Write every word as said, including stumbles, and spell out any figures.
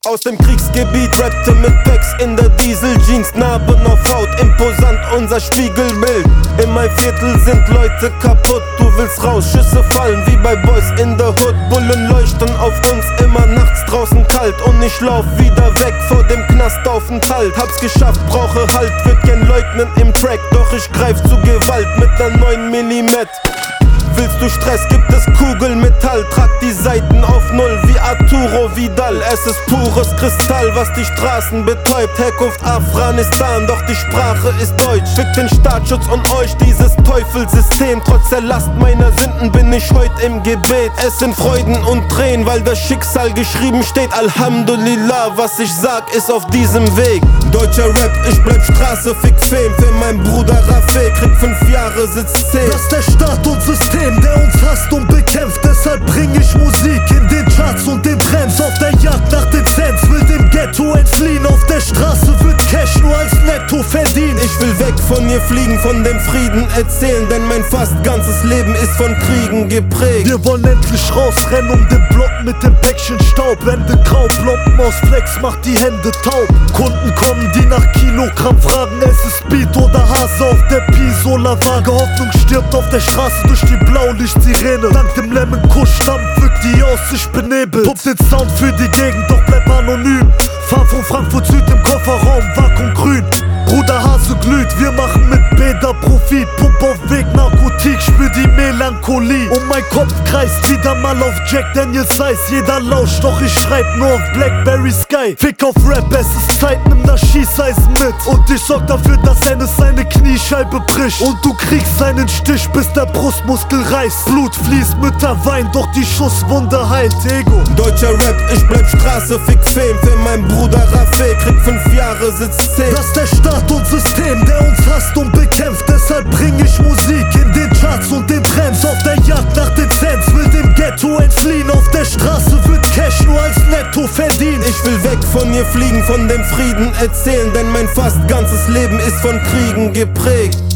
Aus dem Kriegsgebiet rappte mit Packs in der Dieseljeans, Narben auf Haut, imposant unser Spiegelbild. In mein Viertel sind Leute kaputt, du willst raus, Schüsse fallen wie bei Boys in the Hood. Bullen leuchten auf uns, immer nachts draußen kalt und ich lauf wieder weg vor dem Knastaufenthalt. Hab's geschafft, brauche Halt, würd gern leugnen im Track, doch ich greif zu Gewalt mit ner neun Millimeter. Willst du Stress, gibt es Kugelmetall. Trag die Seiten auf Null wie Arturo Vidal. Es ist pures Kristall, was die Straßen betäubt. Herkunft Afghanistan, doch die Sprache ist Deutsch. Fick den Staatsschutz und euch, dieses Teufelsystem. Trotz der Last meiner Sünden bin ich heut im Gebet. Es sind Freuden und Tränen, weil das Schicksal geschrieben steht. Alhamdulillah, was ich sag, ist auf diesem Weg. Deutscher Rap, ich bleib Straße, fick Fame. Für mein Bruder Raffe, krieg fünf Jahre, sitzt zehn. Das ist der Staat und System, der uns hasst und bekämpft. Deshalb bring ich Musik in den Charts und den Trends. Auf der Jagd nach den Cents, will dem Ghetto entfliehen. Auf der Straße wird Cash nur als Netto verdient. Ich will weg von hier fliegen, von dem Frieden erzählen, denn mein fast ganzes Leben ist von Kriegen geprägt. Wir wollen endlich rausrennen um den Block mit dem Päckchen Staub. Wände grau, Plomben aus Flex, macht die Hände taub. Kunden kommen, die nach Kilogramm fragen. Es ist Speed oder Hase auf der Pisola-Waage. Hoffnung stirbt auf der Straße durch die Blaulicht-Sirene. Dank dem Lemon-Kuss-Stampf wirkt die Aussicht benebelt. Pump den Sound für die Gegend, doch bleib anonym. Fahr von Frankfurt Süd im Kofferraum, Vakuum grün. Bruder Hase glüht, wir machen mit Bäder Profit. Pump auf Weg, Narkotik, spür die Melancholie. Und mein Kopf kreist wieder mal auf Jack Daniels Eis. Jeder lauscht, doch ich schreib nur auf Blackberry Sky. Fick auf Rap, es ist Zeit, nimm das Schießeisen mit. Und ich sorg dafür, dass Enes seine Kniescheibe bricht. Und du kriegst einen Stich, bis der Brustmuskel reißt. Blut fließt, Mütter weinen, doch die Schusswunde heilt. Ego. Deutscher Rap, ich bleib Straße, fick Fame. Für mein Bruder Raffe, krieg fünf Jahre, sitzt zehn. Das ist der Staat und System, der uns hasst und bekämpft. Deshalb bring ich Musik in den Charts und den Trends. Auf der Jagd nach den Cents, will dem Ghetto entfliehen. Auf der Straße wird Cash nur als Netto verdient. Ich will weg von hier fliegen, von dem Frieden erzählen, denn mein fast ganzes Leben ist von Kriegen geprägt.